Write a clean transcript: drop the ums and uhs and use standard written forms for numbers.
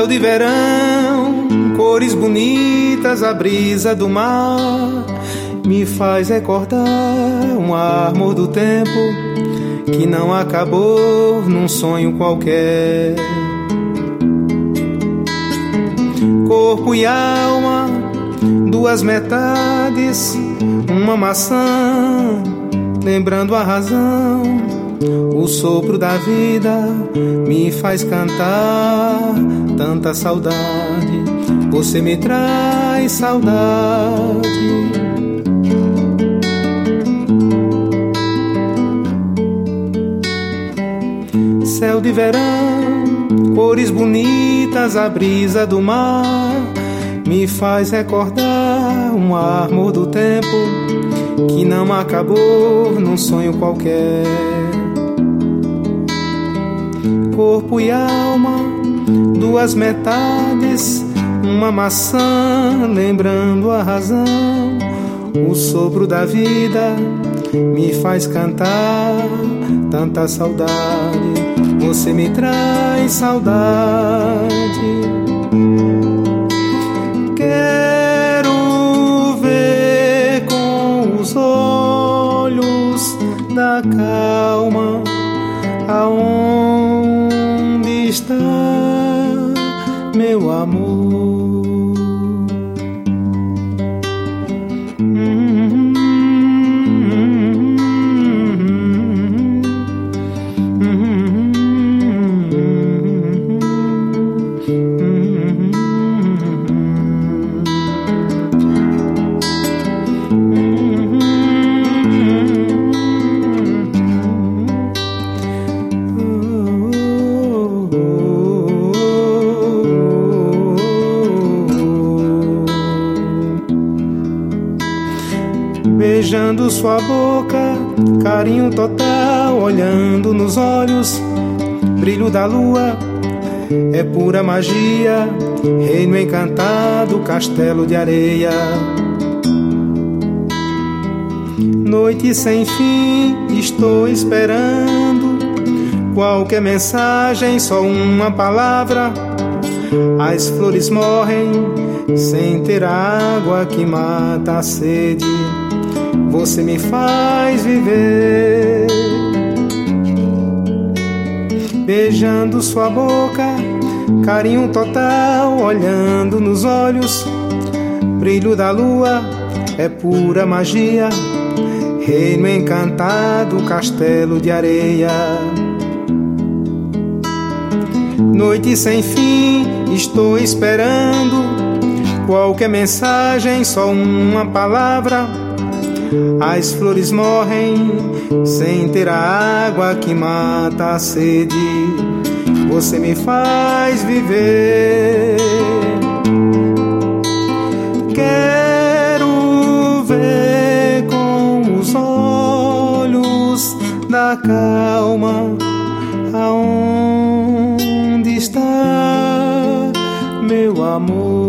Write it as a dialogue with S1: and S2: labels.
S1: Céu de verão, cores bonitas, a brisa do mar me faz recordar um amor do tempo que não acabou num sonho qualquer. Corpo e alma, duas metades, uma maçã, lembrando a razão. O sopro da vida me faz cantar tanta saudade. Você me traz saudade. Céu de verão, cores bonitas, a brisa do mar me faz recordar um amor do tempo que não acabou num sonho qualquer. Corpo e alma, duas metades, uma maçã, lembrando a razão. O sopro da vida me faz cantar tanta saudade. Você me traz saudade. Quero ver com os olhos da calma aonde está meu amor. Beijando sua boca, carinho total, olhando nos olhos, brilho da lua, é pura magia, reino encantado, castelo de areia. Noite sem fim, estou esperando qualquer mensagem, só uma palavra. As flores morrem sem ter a água que mata a sede. Você me faz viver. Beijando sua boca, carinho total, olhando nos olhos, brilho da lua, é pura magia, reino encantado, castelo de areia. Noite sem fim, estou esperando qualquer mensagem, só uma palavra. As flores morrem sem ter a água que mata a sede. Você me faz viver. Quero ver com os olhos da calma aonde está meu amor.